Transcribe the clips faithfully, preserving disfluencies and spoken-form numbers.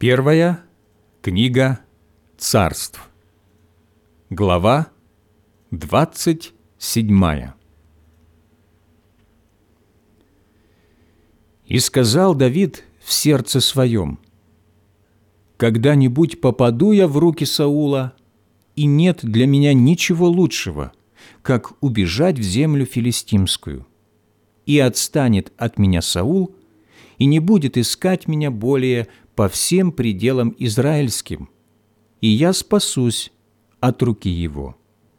Первая книга Царств, глава двадцать седьмая. «И сказал Давид в сердце своем: когда-нибудь попаду я в руки Саула, и нет для меня ничего лучшего, как убежать в землю филистимскую. И отстанет от меня Саул, и не будет искать меня более по всем пределам израильским, и я спасусь от руки его».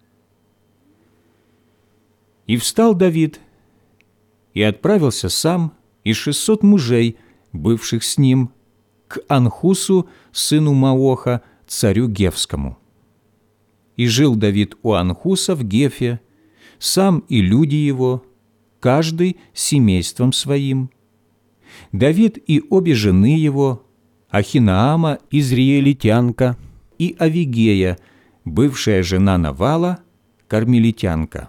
И встал Давид, и отправился сам и шестьсот мужей, бывших с ним, к Анхусу, сыну Маоха, царю Гефскому. И жил Давид у Анхуса в Гефе, сам и люди его, каждый семейством своим. Давид и обе жены его, Ахинаама, израилитянка, и Авигея, бывшая жена Навала, кармелитянка.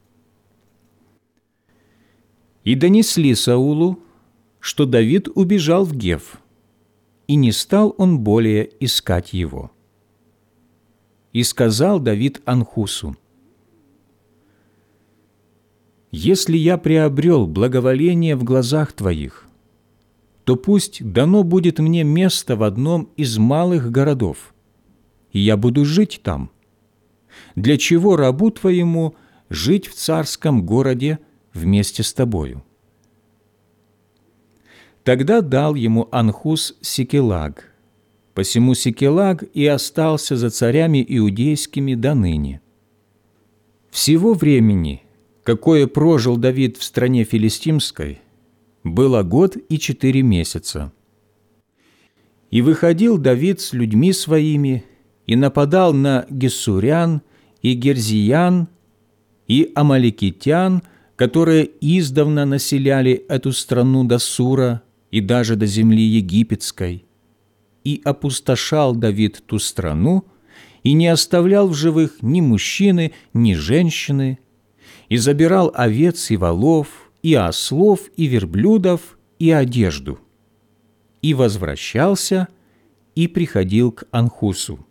И донесли Саулу, что Давид убежал в Геф, и не стал он более искать его. И сказал Давид Анхусу: «Если я приобрел благоволение в глазах твоих, то пусть дано будет мне место в одном из малых городов, и я буду жить там. Для чего рабу твоему жить в царском городе вместе с тобою?» Тогда дал ему Анхус Сикелаг, посему Сикелаг и остался за царями иудейскими до ныне. Всего времени, какое прожил Давид в стране филистимской, было год и четыре месяца. И выходил Давид с людьми своими, и нападал на гессурян, и герзиян, и амалекитян, которые издавна населяли эту страну до Сура и даже до земли египетской. И опустошал Давид ту страну, и не оставлял в живых ни мужчины, ни женщины, и забирал овец и волов, и ослов, и верблюдов, и одежду, и возвращался, и приходил к Анхусу.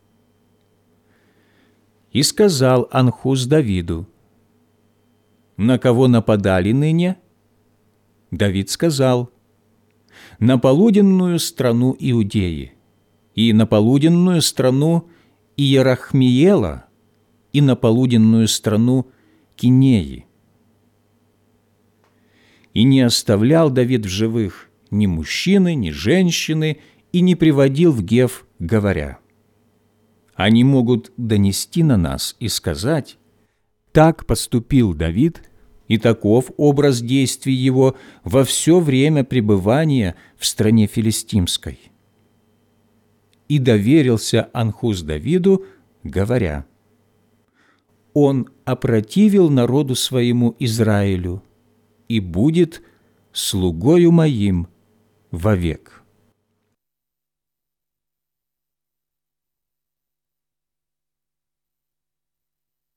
И сказал Анхус Давиду: «На кого нападали ныне?» Давид сказал: «На полуденную страну Иудеи, и на полуденную страну Иерахмиела, и на полуденную страну Кинеи». И не оставлял Давид в живых ни мужчины, ни женщины, и не приводил в Геф, говоря: «Они могут донести на нас и сказать: так поступил Давид, и таков образ действий его во все время пребывания в стране филистимской». И доверился Анхус Давиду, говоря: «Он опротивил народу своему Израилю и будет слугою моим вовек».